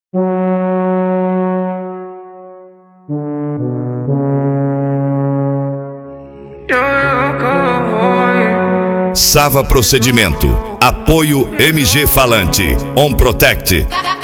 Sava Procedimento. Apoio MG Falante. On Protect.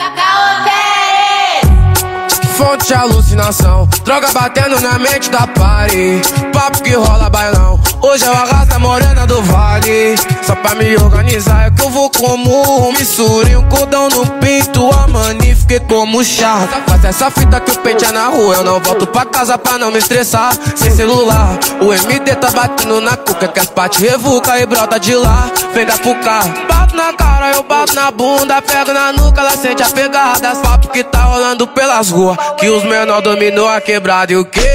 Fonte de alucinação, droga batendo na mente da party. Papo que rola bailão, hoje eu arrasto a morena do vale. Só pra me organizar é que eu vou como misturei um cordão no pinto, a mani fiquei como chato. Faz essa fita que o peito é na rua, eu não volto pra casa pra não me estressar. Sem celular, o MD tá batendo na cuca, que as partes revuca e brota de lá. Vem da puca, bato na cara, eu bato na bunda, pego na nuca, ela sente a pegada. Papo que tá rolando pelas ruas, que os menor dominou a quebrada. E o que?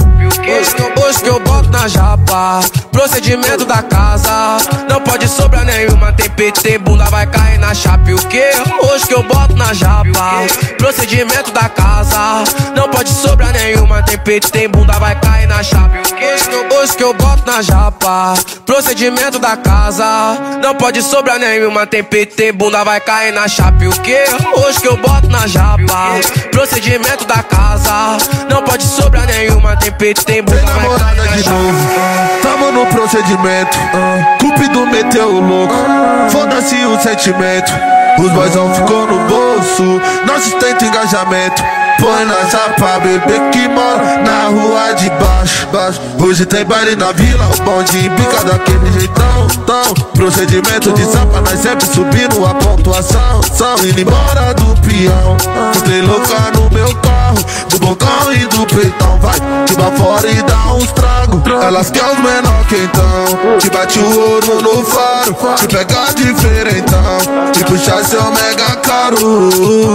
Hoje que eu boto na japa, procedimento da casa. Não pode sobrar nenhuma, tem peito, tem bunda, vai cair na chapa. E o que? Hoje que eu boto na japa, procedimento da casa. Não pode sobrar nenhuma, tem peito, tem bunda, vai cair na chapa. E o que? Hoje que eu boto na japa, procedimento da casa. Não pode sobrar nenhuma, tem peito, tem bunda, vai cair na chapa. E o que? Hoje que eu boto na japa, procedimento da casa. Não pode sobrar nenhuma, tem peito, tem bunda, vai cair na chapa. Tamo no procedimento, Cupido meteu o louco, foda-se o sentimento. Os boyzão ficou no bolso, nós sustenta engajamento. Põe na chapa, bebê que mora na rua de baixo. Hoje tem baile na vila, o bonde pica daquele jeitão. Procedimento de sapa, nós sempre subindo a pontuação. Indo embora do peão, entrei louca no meu carro, do bocão e do peitão. Vai, te dá fora e dá uns tragos. Elas querem os menor que então te bate o ouro no faro, te pega diferentão, te puxa seu mega caro.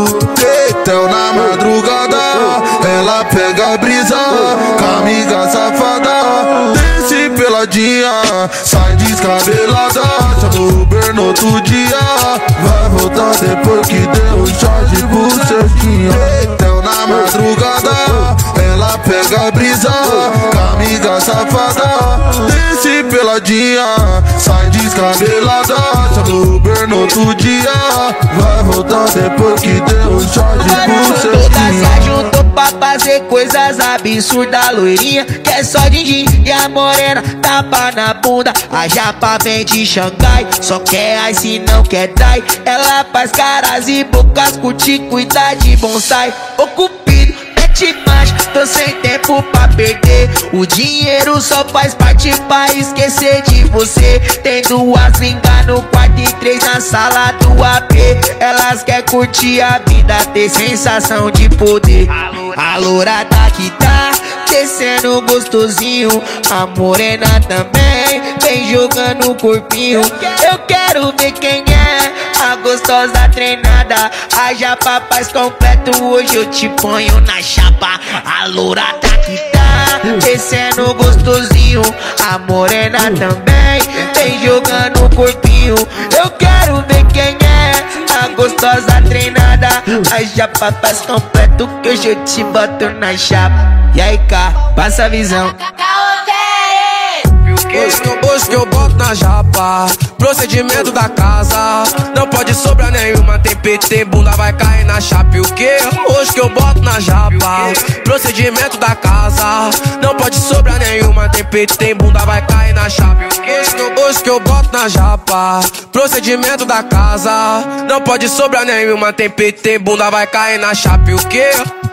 Deitão na madrugada, ela pega a brisa, com amiga safada. Desce peladinha, sai descabelada, chama o Uber no outro dia. Vai voltar depois que deu o charge bucetinha. Deitão na madrugada, ela pega a brisa, com amiga safada. Desce peladinha, sai descabelada, chama o Uber no outro dia. Vai voltar depois que deu o charge bucetinha. Todas se ajuntou pra fazer coisas absurdas. Loirinha quer só din-din e a morena tapa na bunda. A japa vem de Xangai, só quer ice, não quer dai. Ela faz caras e bocas, curte, cuida de bonsai. Ô Cupido, mete marcha, tô sem tempo pra perder. O dinheiro só faz parte pra esquecer de você. Tem duas lingas no quarto e três na sala do AP. Elas quer curtir a vida, ter sensação de poder. A loura tá que tá descendo gostosinho, a morena também vem jogando o corpinho. Eu quero ver quem é a gostosa treinada. A japa faz completo, hoje eu te ponho na chapa. A loura tá que tá descendo gostosinho, a morena também vem jogando o corpinho. Eu quero ver quem é a gostosa treinada. A japa faz completo, que hoje eu te boto na chapa. E aí, cá, passa a visão. Hoje que eu boto na japa, procedimento da casa. Não pode sobrar nenhuma, tem peito, tem bunda, vai cair na chapa. E o que? Hoje que eu boto na japa, procedimento da casa. Não pode sobrar nenhuma, tem peito, tem bunda, vai cair na chapa. E o que? Hoje que eu boto na japa, procedimento da casa. Não pode sobrar nenhuma, tem peito, tem bunda, vai cair na chapa. E o que?